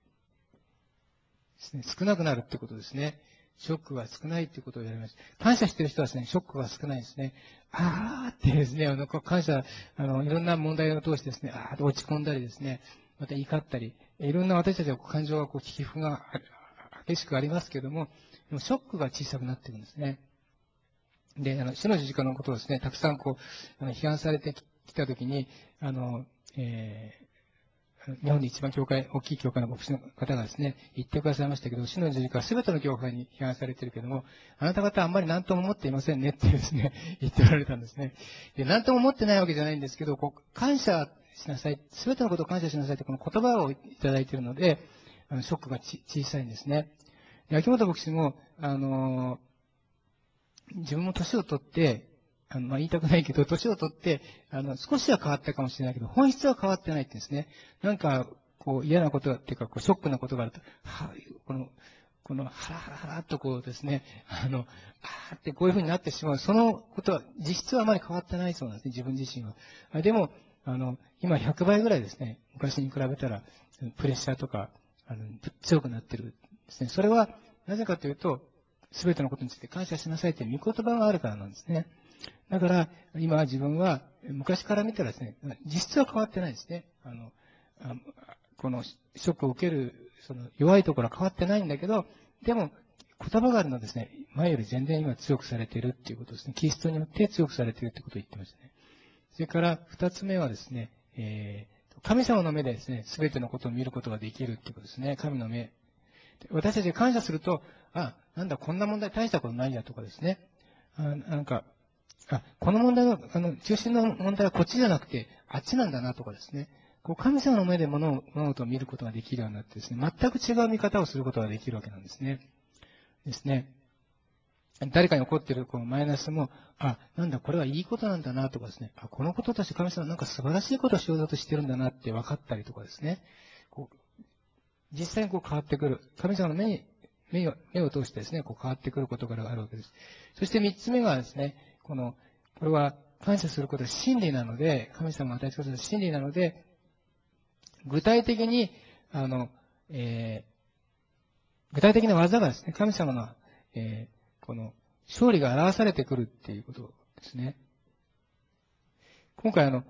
ですね、少なくなるってことですね。ショックが少ないっていうことを言われました。感謝している人はですね、ショックが少ないですね。あーってですね、あの、感謝、あの、いろんな問題を通してですね、あーって落ち込んだりですね、また怒ったり、いろんな私たちの感情がこう起伏が激しくありますけれども、でもショックが小さくなっていくんですね。で、あの、主の十字架のことをですね、たくさんこう、あの批判されてきたときに、あの、えー日本で一番教会、大きい教会の牧師の方がですね、言ってくださいましたけど、主の十字架は全ての教会に批判されているけども、あなた方はあんまり何とも思っていませんねってですね、言っておられたんですね。で、何とも思ってないわけじゃないんですけど、こう、感謝しなさい、全てのことを感謝しなさいってこの言葉をいただいているので、あのショックがち小さいんですね。で、秋元牧師も、あのー、自分も年を取って、あの、まあ、言いたくないけど、年を取って、あの、少しは変わったかもしれないけど、本質は変わってないって言うんですね。なんか、こう、嫌なことっていうか、こう、ショックなことがあると、はこの、この、ハラハラハラっとこうですね、あの、あーってこういうふうになってしまう。そのことは、実質はあまり変わってないそうなんですね、自分自身は。あでも、あの、今ひゃくばいぐらいですね、昔に比べたら、プレッシャーとか、あの、強くなってるんですね。それは、なぜかというと、すべてのことについて感謝しなさいという御言葉があるからなんですね。だから、今自分は、昔から見たらですね、実質は変わってないですね。あの、あこのショックを受ける、その弱いところは変わってないんだけど、でも、言葉があるのはですね、前より全然今強くされているっていうことですね。キリストによって強くされているってことを言ってましたね。それから二つ目はですね、えー、神様の目でですね、すべてのことを見ることができるっていうことですね。神の目。私たちが感謝すると、あ、なんだ、こんな問題大したことないやとかですね。あなんか、あ、この問題の、あの、中心の問題はこっちじゃなくて、あっちなんだなとかですね。こう、神様の目で物を、物事を見ることができるようになってですね、全く違う見方をすることができるわけなんですね。ですね。誰かに起こっているこのマイナスも、あ、なんだ、これはいいことなんだなとかですね、あ、このこととして神様なんか素晴らしいことをしようとしてるんだなって分かったりとかですね。こう実際にこう変わってくる。神様の目に、目を、目を通してですね、こう変わってくることがあるわけです。そして三つ目はですね、この、これは感謝することは真理なので、神様が与えてくださる真理なので、具体的に、あの、えー、具体的な技がですね、神様の、えー、この、勝利が表されてくるっていうことですね。今回あの、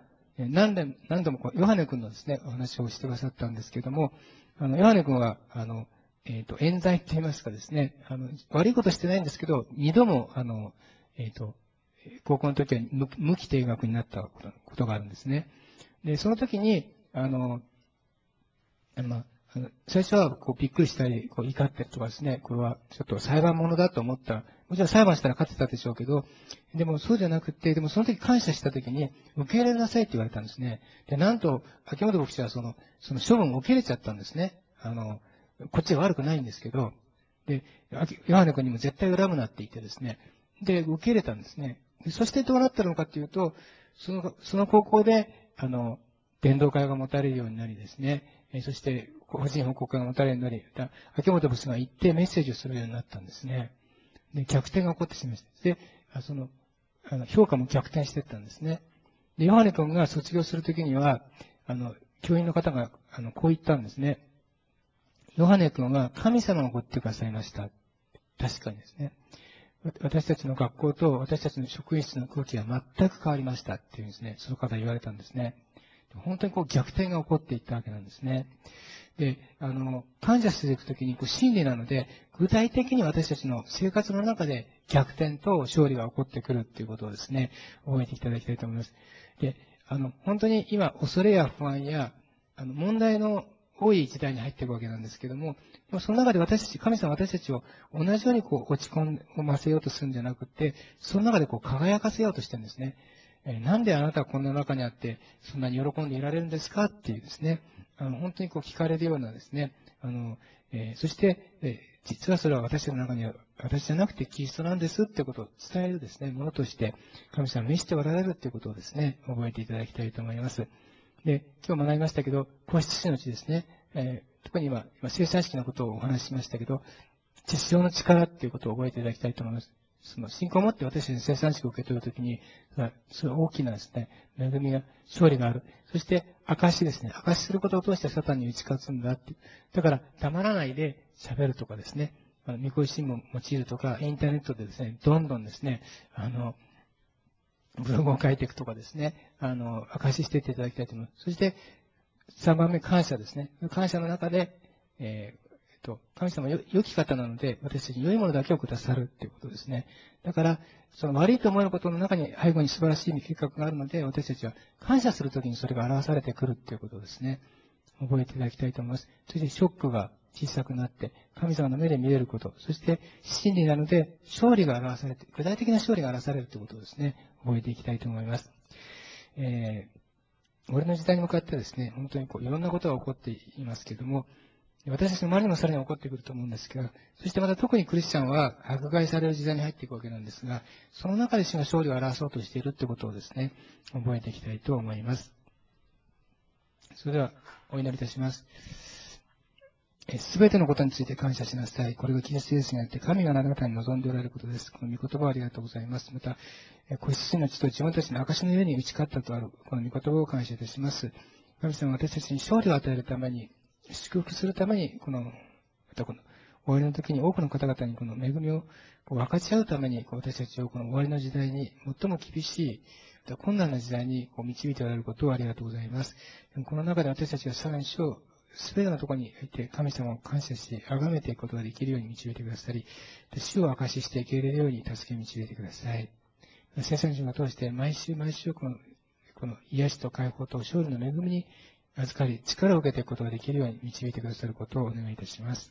何度も、何度もこうヨハネ君のですね、お話をしてくださったんですけれども、あの、ヨハネ君は、あの、えっ、と、冤罪って言いますかですね、あの、悪いことしてないんですけど、二度も、あの、えっ、と、高校の時は無無期停学になったことがあるんですね。で、その時に、あの、まあ、あの最初はこうびっくりしたり、こう怒ったりとかですね、これはちょっと裁判物だと思った。もちろん裁判したら勝ってたでしょうけど、でもそうじゃなくて、でもその時感謝した時に、受け入れなさいって言われたんですね。で、なんと、秋元牧師はその、その処分を受け入れちゃったんですね。あの、こっちは悪くないんですけど、で、ヨハネ君にも絶対恨むなって言ってですね、で、受け入れたんですね。でそしてどうなったのかっていうと、その、その高校で、あの、伝道会が持たれるようになりですね、えそして、個人報告会が持たれるようになり、秋元牧師が行ってメッセージをするようになったんですね。で、逆転が起こってしまいました。で、その、あの評価も逆転していったんですね。で、ヨハネ君が卒業するときには、あの、教員の方が、あの、こう言ったんですね。ヨハネ君は神様を送ってくださいました。確かにですね。私たちの学校と私たちの職員室の空気は全く変わりましたっていうんですね。その方言われたんですね。本当にこう逆転が起こっていったわけなんですね。で、あの、感謝していくときに、こう、真理なので、具体的に私たちの生活の中で逆転と勝利が起こってくるっていうことをですね、覚えていただきたいと思います。で、あの、本当に今、恐れや不安や、あの、問題の多い時代に入っていくわけなんですけども、でもその中で私たち、神様は私たちを同じようにこう、落ち込ませようとするんじゃなくて、その中でこう、輝かせようとしてるんですね。えなんであなたはこんな中にあって、そんなに喜んでいられるんですかっていうですね、あの、本当にこう聞かれるようなですね、あの、えー、そして、えー、実はそれは私の中には、私じゃなくてキリストなんですってことを伝えるですね、ものとして、神様見せておられるということをですね、覚えていただきたいと思います。で、今日学びましたけど、子羊のうちですね、えー、特に今、今生産式のことをお話ししましたけど、実証の力っていうことを覚えていただきたいと思います。その信仰を持って私たちの生産式を受け取るときに、その大きなですね、恵みが、勝利がある。そして、証ですね。証しすることを通してサタンに打ち勝つんだっていう。だから、黙らないで喋るとかですね、あの、見越し新聞を用いるとか、インターネットでですね、どんどんですね、あの、ブログを書いていくとかですね、あの、証ししていっていただきたいと思います。そして、さんばんめ、感謝ですね。感謝の中で、えーと、神様は良き方なので、私たちに良いものだけをくださるということですね。だから、その悪いと思えることの中に背後に素晴らしい計画があるので、私たちは感謝するときにそれが表されてくるということですね。覚えていただきたいと思います。そしてショックが小さくなって、神様の目で見れること、そして真理なので勝利が表されて、具体的な勝利が表されるということをですね、覚えていきたいと思います。えー、俺の時代に向かってですね、本当にこういろんなことが起こっていますけれども、私たちの周りにもさらに起こってくると思うんですが、そしてまた特にクリスチャンは迫害される時代に入っていくわけなんですが、その中で主が勝利を表そうとしているということをですね、覚えていきたいと思います。それでは、お祈りいたします。すべてのことについて感謝しなさい。これがキリストイエスにあって、神があなた方に望んでおられることです。この御言葉をありがとうございます。また、子羊の血と自分たちの証の上に打ち勝ったとある、この御言葉を感謝いたします。神様は私たちに勝利を与えるために、祝福するために、この、またこの、終わりの時に多くの方々にこの恵みをこう分かち合うために、私たちをこの終わりの時代に、最も厳しい、困難な時代にこう導いておられることをありがとうございます。この中で私たちがさらに主をすべてのところにおいて神様を感謝し、崇めていくことができるように導いてくださり、主を証ししていけるように助け導いてください。聖書を通して毎週毎週この、この癒しと解放と勝利の恵みに預かり、力を受けていくことができるように導いてくださることをお願いいたします。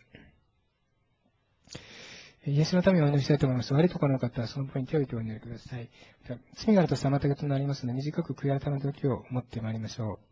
イエスのためにお祈りしたいと思います。悪いところの方はそのポイントを置いてお祈りください。罪があると妨げとなりますので、短く悔い改めの時を持ってまいりましょう。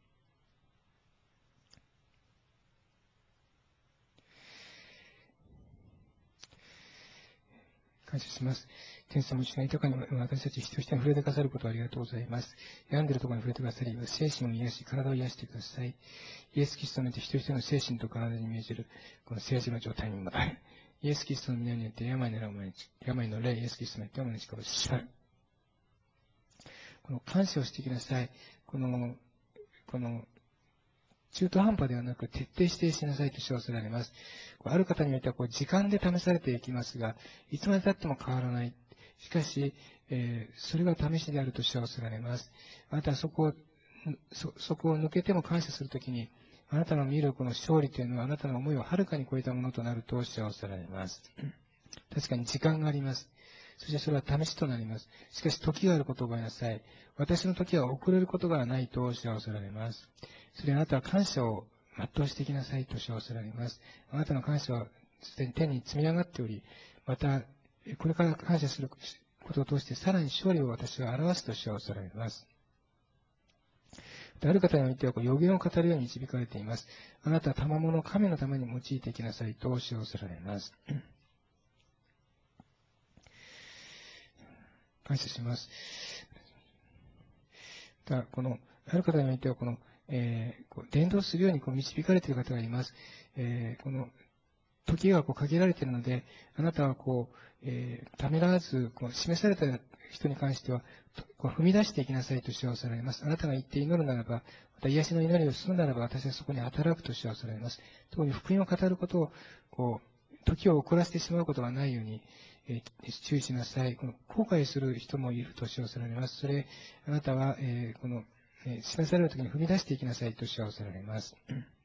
感謝します。天様、主が豊かに私たち一人一人に触れてくださることをありがとうございます。病んでいるところに触れてくださり、精神を癒し、体を癒してください。イエス・キリストによって一人一人の精神と体に命じる、この政治の状態にも、イエス・キリストの皆によって病の霊を毎日、病の霊、イエス・キリストによって毎日殺し去る。この感謝をしてきなさい。この、この、中途半端ではなく徹底してしなさいと主はおせられます。ある方においてはこう時間で試されていきますが、いつまで経っても変わらない。しかし、えー、それが試しであると主はおせられます。あなたはそこをそ、そこを抜けても感謝するときに、あなたの見るこの勝利というのはあなたの思いをはるかに超えたものとなると幸せられます。確かに時間があります。そしてそれは試しとなります。しかし時があることを覚えなさい。私の時は遅れることがないと幸せられます。それあなたは感謝を全うしていきなさいと幸せられます。あなたの感謝はすでに天に積み上がっており、またこれから感謝することを通してさらに勝利を私は表すと幸せられます。ある方においては予言を語るように導かれています。あなたは賜物を神のために用いていきなさいと幸せられます。感謝します。だこのある方においてはこの、えー、こう伝道するようにこう導かれている方がいます。えー、この時がこう限られているので、あなたはこう、えー、ためらわずこう示された人に関してはこう踏み出していきなさいと幸せられます。あなたが言って祈るならば、また癒しの祈りをするならば、私はそこに働くと幸せられます。特に福音を語ることをこう時を遅らせてしまうことがないように、えー、注意しなさい。この後悔する人もいると幸せられます。それ、あなたは、えー、この、えー、示されるときに踏み出していきなさいと幸せられます。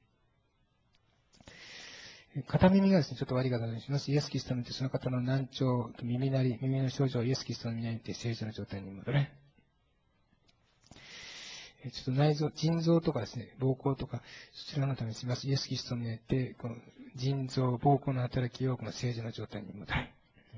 片耳がですね、ちょっと悪い方にします。イエス・キリストによってその方の難聴と耳鳴り、耳の症状をイエス・キリストの皆によって正常な状態に戻れ。ちょっと内臓、腎臓とかですね、膀胱とか、そちらのためにします。イエス・キリストによって、この腎臓、膀胱の働きをこの正常な状態に戻れ。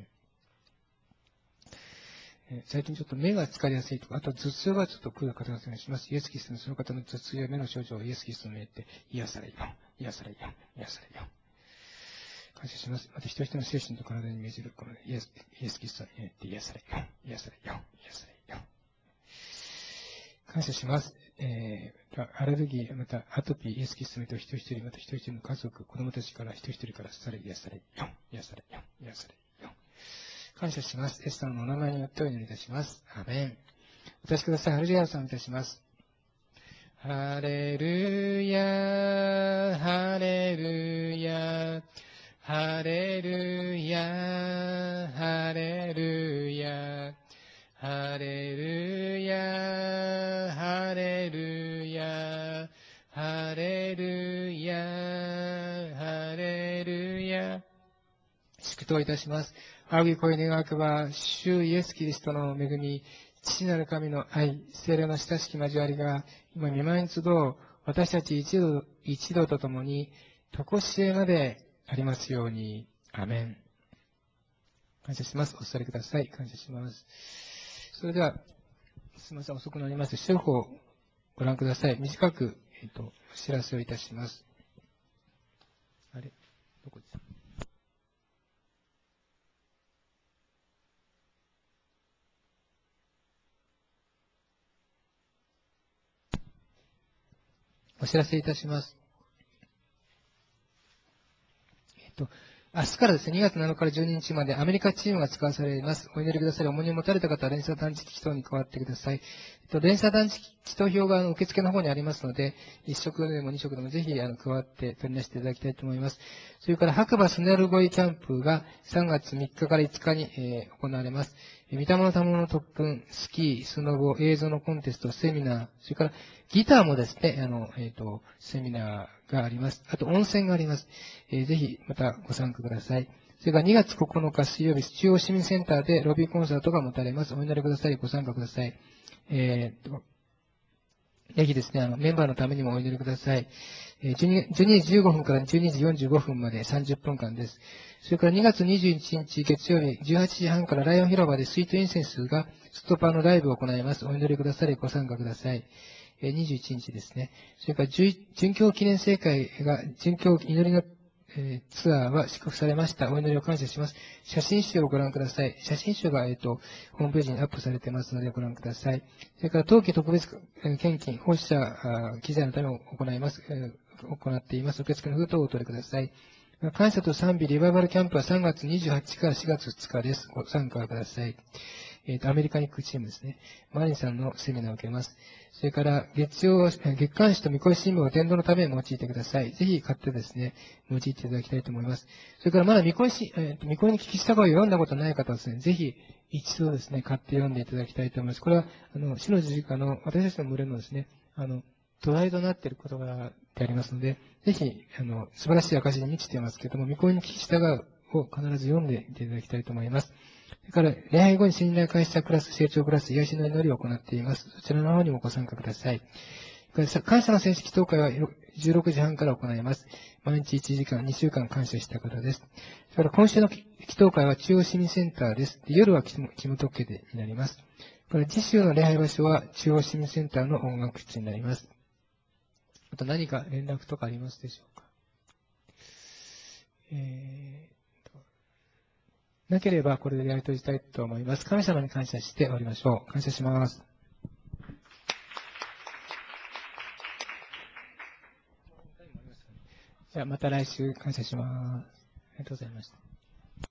最近ちょっと目が疲れやすいとか、あと頭痛がちょっと来る方がお願いします。イエス・キリストのその方の頭痛や目の症状をイエス・キリストによって癒されよ。癒されよ。癒されよ。感謝します。また一人一人の精神と体に命じるこのイエス、イエス・キリストによって癒されよ。癒されよ。癒されよ。感謝します。えー、アレルギー、またアトピー、イエス・キリストによって一人一人、また一人一人の家族、子供たちから一人一人からされ、癒されよ。癒されよ。癒されよ。感謝します。エスタのお名前によってお祈りいたします。アメン。お立ちください。ハレルヤを賛美いたします。ハレルヤ、ハレルヤ、ハレルヤ、ハレルヤ、ハレルヤ、ハレルヤ、ハレルヤ、ハレルヤ。祝祷いたします。仰ぎ声願わくば、主イエス・キリストの恵み、父なる神の愛、聖霊の親しき交わりが、今見舞いに集う、私たち一同、一同と共に、とこしえまでありますように。アメン。感謝します。お座りください。感謝します。それでは、すみません、遅くなりました。手法をご覧ください。短く、えっと、お知らせをいたします。あれどこですか？お知らせいたします。えっと、明日からですね、にがつなのかからじゅうににちまでアメリカチームが使わされます。お祈りくださり、重荷を持たれた方は連鎖断食祈祷に加わってください。えっと、連鎖断食祈祷表があの受付の方にありますので、いっ食でもに食でもぜひあの加わって取り出していただきたいと思います。それから白馬スネルゴイキャンプがさんがつみっかからいつかに、えー、行われます。御霊の賜物の特訓、スキー、スノボ、映像のコンテスト、セミナー、それからギターもですね、あの、えっと、セミナーがあります。あと温泉があります。えー、ぜひまたご参加ください。それからにがつここのか水曜日、中央市民センターでロビーコンサートが持たれます。お祈りください。ご参加ください。えーぜひですね、あの、メンバーのためにもお祈りください。えー、じゅうにじじゅうごふんからじゅうにじよんじゅうごふんまでさんじゅっぷんかんです。それからにがつにじゅういちにち月曜日じゅうはちじはんからライオン広場でスイートインセンスがストパーのライブを行います。お祈りくださりご参加ください。えー、にじゅういちにちですね。それから殉教記念聖会が、殉教祈りのえー、ツアーは祝福されました。お祈りを感謝します。写真集をご覧ください。写真集が、えっと、ホームページにアップされていますのでご覧ください。それから、冬季特別献金、奉仕者機材のためを行います、えー、行っています。受付の封筒をお取りください。感謝と賛美リバイバルキャンプはさんがつにじゅうはちにちからしがつふつかです。ご参加ください。 えっと、アメリカに行くチームですね。マリンさんのセミナーを受けます。それから、月曜、月刊誌と見越し新聞を伝道のために用いてください。ぜひ買ってですね、用いていただきたいと思います。それから、まだ見越し、えっと、見越しに聞きした声を読んだことない方はですね、ぜひ、一度ですね、買って読んでいただきたいと思います。これは、あの、死の十字架の、私たちの群れのですね、あの、土台となっている言葉でありますので、ぜひ、あの、素晴らしい証に満ちていますけれども、見越しに聞き従うを必ず読んでいただきたいと思います。それから、礼拝後に信頼会社クラス、成長クラス、癒しの祈りを行っています。そちらの方にもご参加ください。感謝の選手祈祷会はじゅうろくじはんから行います。毎日いちじかん、にしゅうかん感謝した方です。それから今週の祈祷会は中央市民センターです。夜はキムトッケでになります。これ次週の礼拝場所は中央市民センターの音楽室になります。あと何か連絡とかありますでしょうか。えーとなければこれでやり取りしたいと思います。神様に感謝して終わりましょう。感謝します。じゃあまた来週感謝します。ありがとうございました。